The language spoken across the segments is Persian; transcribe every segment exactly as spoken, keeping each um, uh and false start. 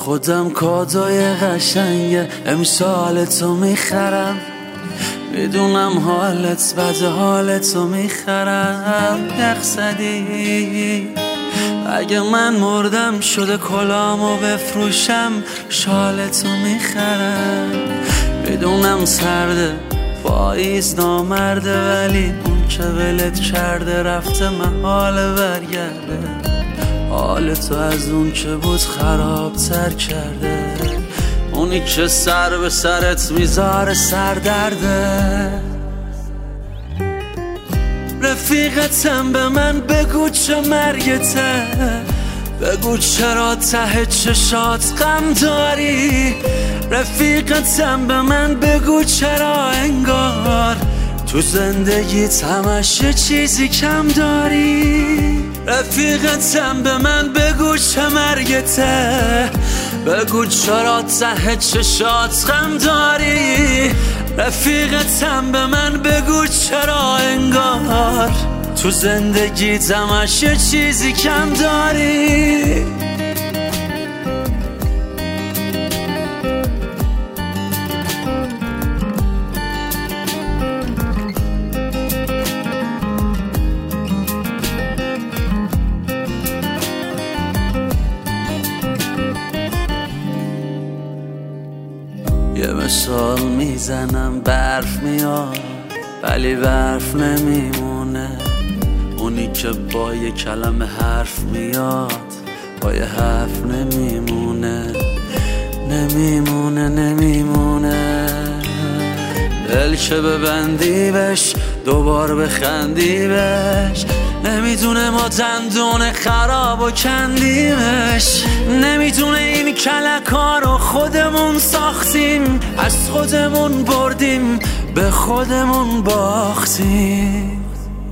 خودم کادوی قشنگ امسال تو میخرم، میدونم حالت بد، حالتو میخرم. یخزدی اگه من مردم شده کلامو بفروشم، شالتو میخرم. میدونم سرده پاییز نامرده، ولی اون که ولت کرده رفته محال برگرده. حال تو از اون که بود خراب تر کرده، اونی که سر به سرت میذاره سردرده. رفیقتم به من بگو چه مرگته، بگو چرا ته چشات غم داری. رفیقتم به من بگو چرا انگار تو زندگیت همش یه چیزی کم داری. رفیقتم به من بگو چه مرگته، بگو چرا ته چشات غم داری. رفیقتم به من بگو چرا انگار تو زندگیت همش یه چیزی کم داری. یه مثال میزنم برف میاد ولی برف نمیمونه، اونی که با یه کلمه حرف میاد با یه حرف نمیمونه. نمیمونه نمیمونه دل که ببندی بش دوبار بخندی بش، نمیدونه ما دندون خراب و کندیمش. نمیدونه این کلکا رو خودمون ساختیم، از خودمون بردیم به خودمون باختیم.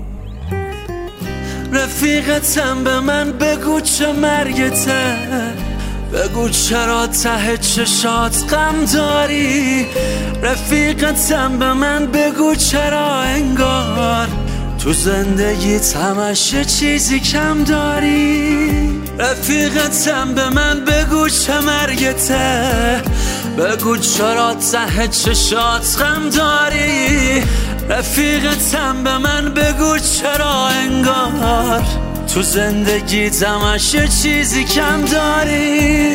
رفیقتم به من بگو چه مرگته، بگو چرا ته چشات غم داری. رفیقتم به من بگو چرا انگار تو زندگیت همش یه چیزی کم داری. رفیقتم به من بگو چه مرگته، بگو چرا ته چشات غم داری. رفیقتم به من بگو چرا انگار تو زندگیت همش یه چیزی کم داری.